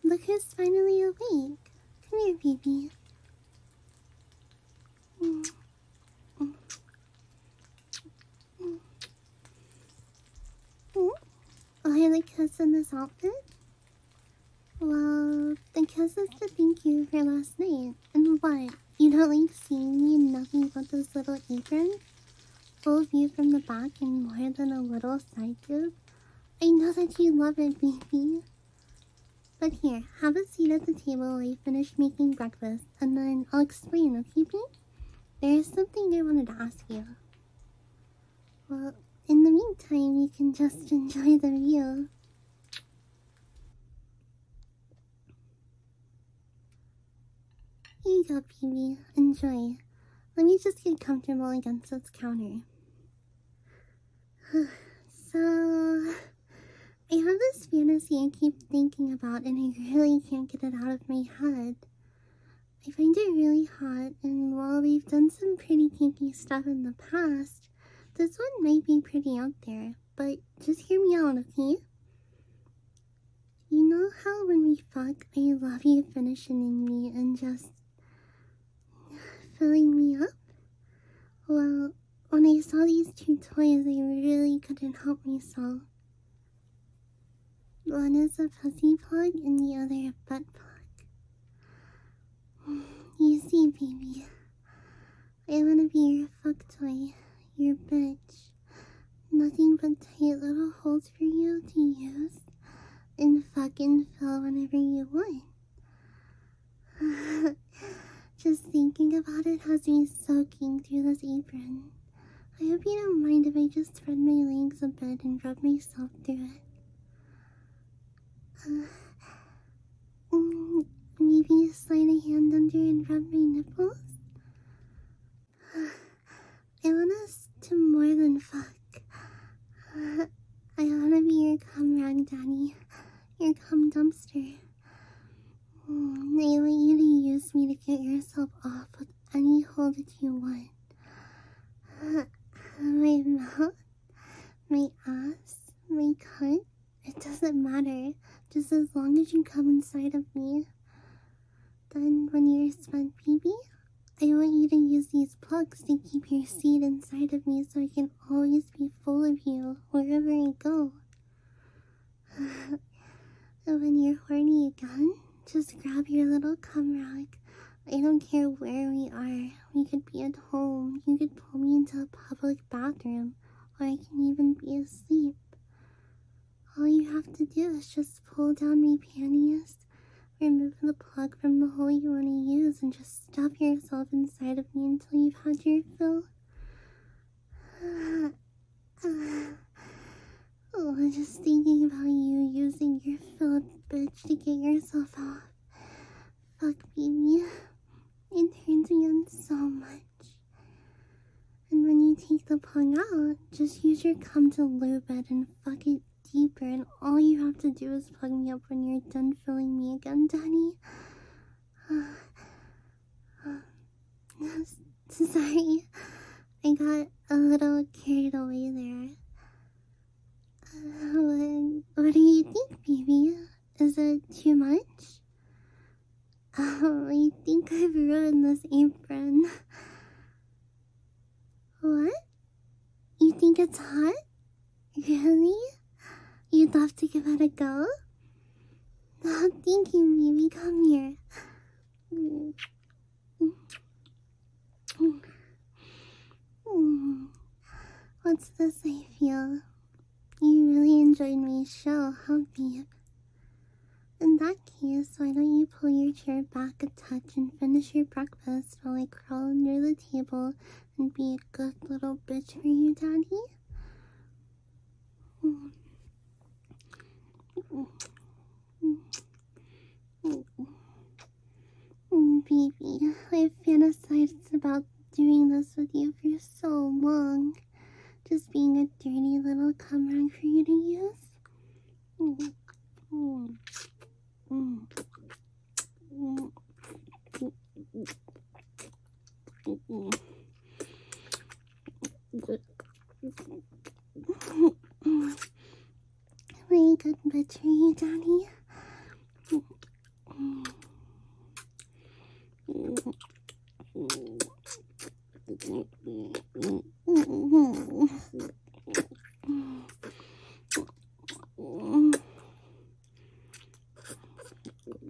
Look who's finally awake. Come here, baby. I like kiss in this outfit? Well, the kiss is to thank you for last night. And what? You don't like seeing me in nothing but this little apron? Full view from the back and more than a little side boob? I know that you love it, baby. But here, have a seat at the table while I finish making breakfast, and then I'll explain, okay, babe? There's something I wanted to ask you. Well, in the meantime, you can just enjoy the view. Here you go, baby. Enjoy. Let me just get comfortable against this counter. So, I have this fantasy I keep thinking about, and I really can't get it out of my head. I find it really hot, and while we've done some pretty kinky stuff in the past, this one might be pretty out there, but just hear me out, okay? You know how when we fuck, I love you finishing in me and just filling me up? Well, when I saw these two toys, I really couldn't help myself. One is a pussy plug and the other a butt plug. You see, baby, I wanna be your fuck toy, your bitch. Nothing but tight little holes for you to use and fucking fill whenever you want. Just thinking about it has me soaking through this apron. I hope you don't mind if I just spread my legs a bit and rub myself through it. Maybe slide a hand under and rub my nipples? I want us to more than fuck. I wanna be your cum rag daddy, your cum dumpster. I want you to use me to get yourself off with any hole that you want. My mouth, my ass, my cunt, it doesn't matter, just as long as you come inside of me. Then when you're spent pee-pee, I want you to use these plugs to keep your seed inside of me so I can always be full of you wherever I go. And when you're horny again, just grab your little cum rag. I don't care where we are. We could be at home. You could pull me into a public bathroom, or I can even be asleep. All you have to do is just pull down my panties, remove the plug from the hole you want to use, and just stuff yourself inside of me until you've had your fill. Oh, just thinking about you using your filled bitch to get yourself off. Fuck, baby. It turns me on so much. And when you take the plug out, just use your cum to lube it and fuck it deeper, and all you have to do is plug me up when you're done filling me again, Daddy. Sorry, I got a little carried away there. What do you think, baby? Is it too much? I think I've ruined this apron. What? You think it's hot? Really? You'd love to give it a go? Oh, thank you, baby. Come here. What's this I feel? You really enjoyed my show, huh, babe? In that case, why don't you pull your chair back a touch and finish your breakfast while I crawl under the table and be a good little bitch for you, Daddy? Baby, I've fantasized about doing this with you for so long. Just being a dirty little cum rag for you to use. Very good bitch for you, Daddy.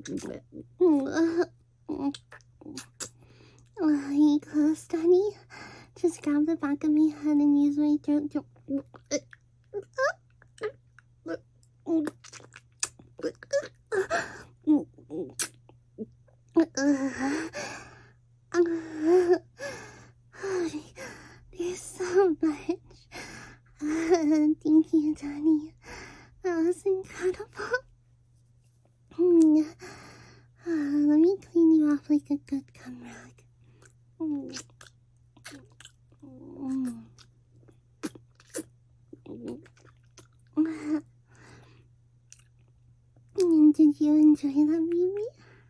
Hey, close, Daddy. Just grab the back of my head and use my throat to... There's so much. Thank you, Daddy. That was incredible. Let me clean you off like a good cum rag. Did you enjoy that, baby?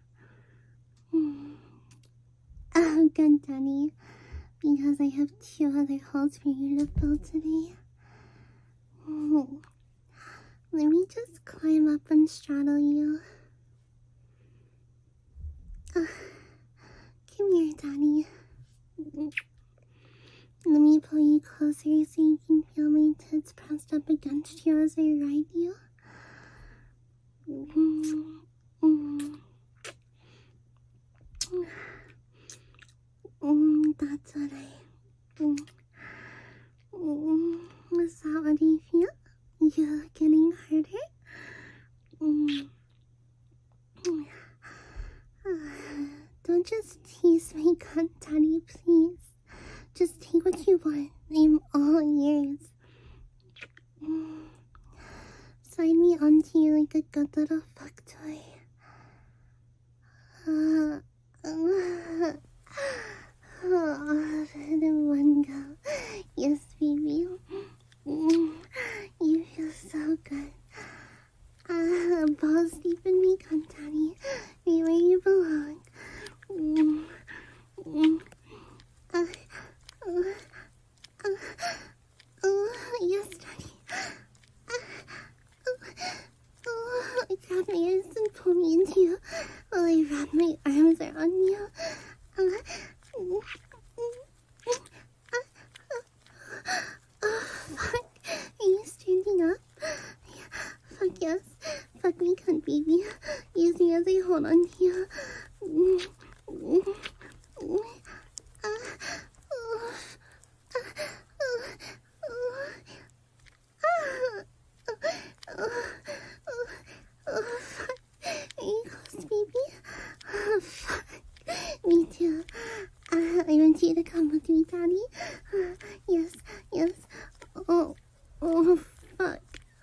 Oh, good, Daddy. Because I have 2 other holes for you to fill today. Let me just climb up and straddle you. Come here, Daddy. Let me pull you closer so you can feel my tits pressed up against you as I ride you. That's what is that what you feel? You're getting harder? Don't just tease my cunt, Daddy, please. Just take what you want. I'm all yours. Slide me onto you like a good little fuck toy. One go. Yes, baby. You feel so good. Balls deep in me, cunt, Daddy. Right where you belong. Yes, Daddy. Grab my ass and pull me into you while I wrap my arms around you. Fuck. Are you standing up? Fuck yes. Fuck me, cunt, baby. Use me as I hold on to you. Fuck. Are you close, baby? Fuck. Me too. I want you to come with me, Daddy. Yes, yes. Oh, fuck.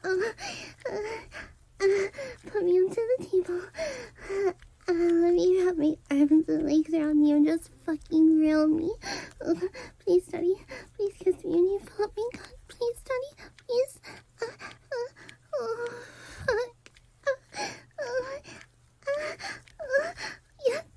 Put me onto the table. Let me wrap my arms and legs around you and just fucking reel me. Please, Daddy. Please kiss me and you pull up my gun. Please, Daddy. Please. Oh, fuck. Yes.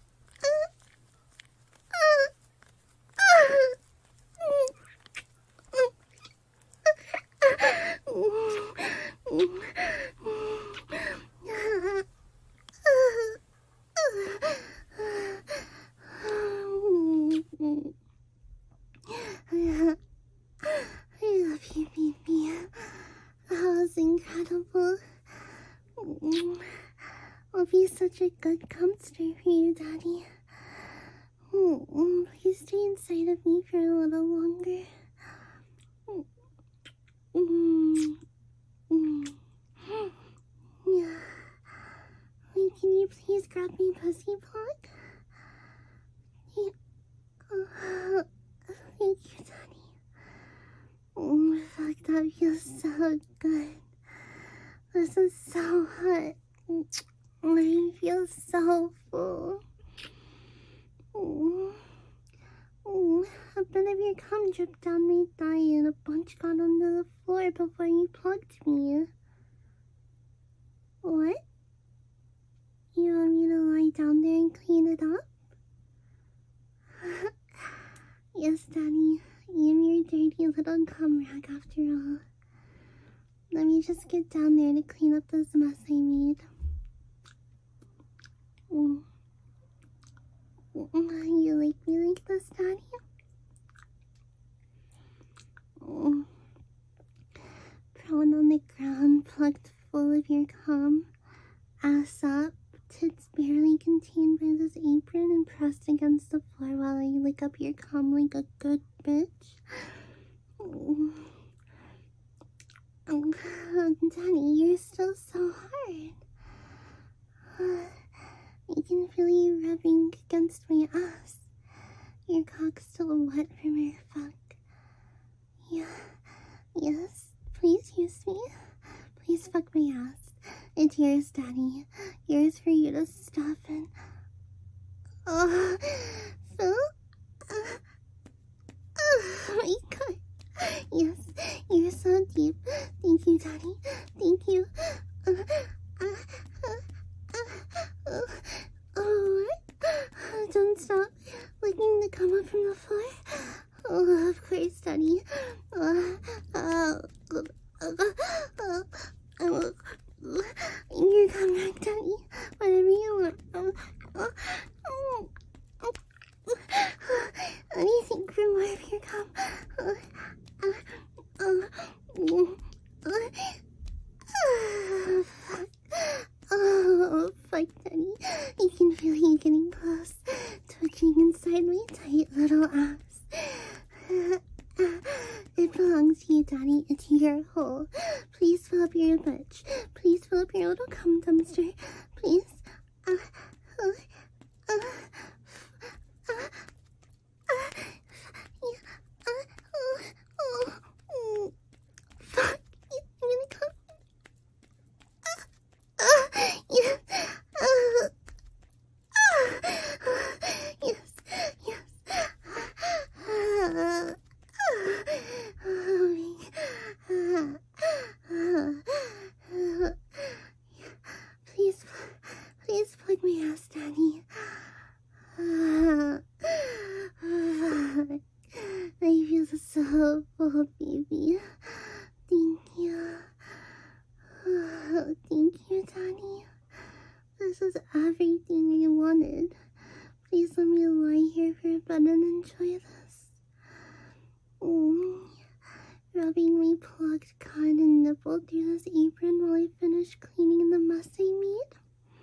I love you, baby. That was incredible. I'll be such a good comforter for you, Daddy. Please stay inside of me for a little longer. Yeah. Wait, can you please grab my pussy plug? Thank you, Daddy. Fuck, that feels so good. This is so hot. I feel so full. A bit of your cum dripped down my thigh and a bunch got onto the floor before you plugged me. What? You want me to lie down there and clean it up? Yes, Daddy. I am your dirty little cum rag after all. Let me just get down there to clean up this mess I made. You like me like this, Daddy? Prone on the ground, plugged full of your cum, ass up, tits bare barely contained by this apron and pressed against the floor while I lick up your cum like a good bitch. Daddy, you're still so hard. I can feel you rubbing against my ass. Your cock's still wet from your fuck. Yeah, yes, please use me. Please fuck my ass. It's yours, Daddy. Yours for you to stuff and... Oh, Phil? Oh my god. Yes, you're so deep. Thank you, Daddy. Thank you. Oh, don't stop licking the cum up from the floor. Oh, of course, Daddy. You come back, Daddy. Whatever you want. Anything for more of your cum. Oh, fuck, Daddy. I can feel you getting close, twitching inside my tight little ass. It belongs to you, Daddy. It's your hole. Please fill up your bitch. Please fill up your little cum dumpster. Please. Fuck. I'm gonna come. Yes. Yes. Yes. Please plug my ass, Daddy. I feel so full, baby. Thank you. Thank you, Daddy. This is everything I wanted. Please let me lie here for a bit and enjoy this. Rubbing my plugged cotton and nipple through this apron while I finish cleaning the mess I made.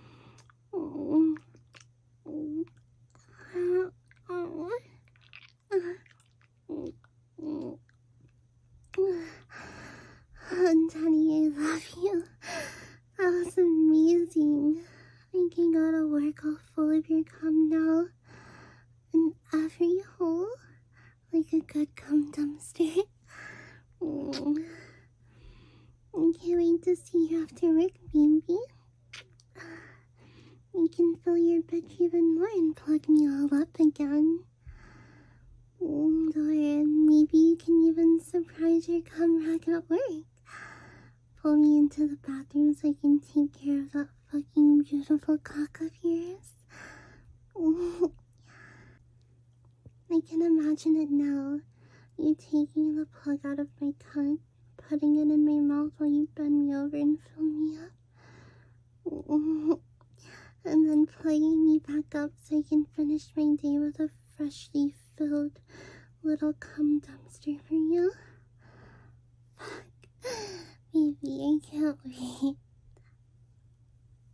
Daddy, I love you. That was amazing. I can go to work all full of your cum now. In every hole, like a good cum dumpster. I can't wait to see you after work, baby. I can fill your bitch even more and plug me all up again. Or maybe you can even surprise your cum rack at work. Pull me into the bathroom so I can take care of that fucking beautiful cock of yours. I can imagine it now. You taking the plug out of my cunt, putting it in my mouth while you bend me over and fill me up. And then plugging me back up so I can finish my day with a freshly filled little cum dumpster for you. Fuck. Baby, I can't wait.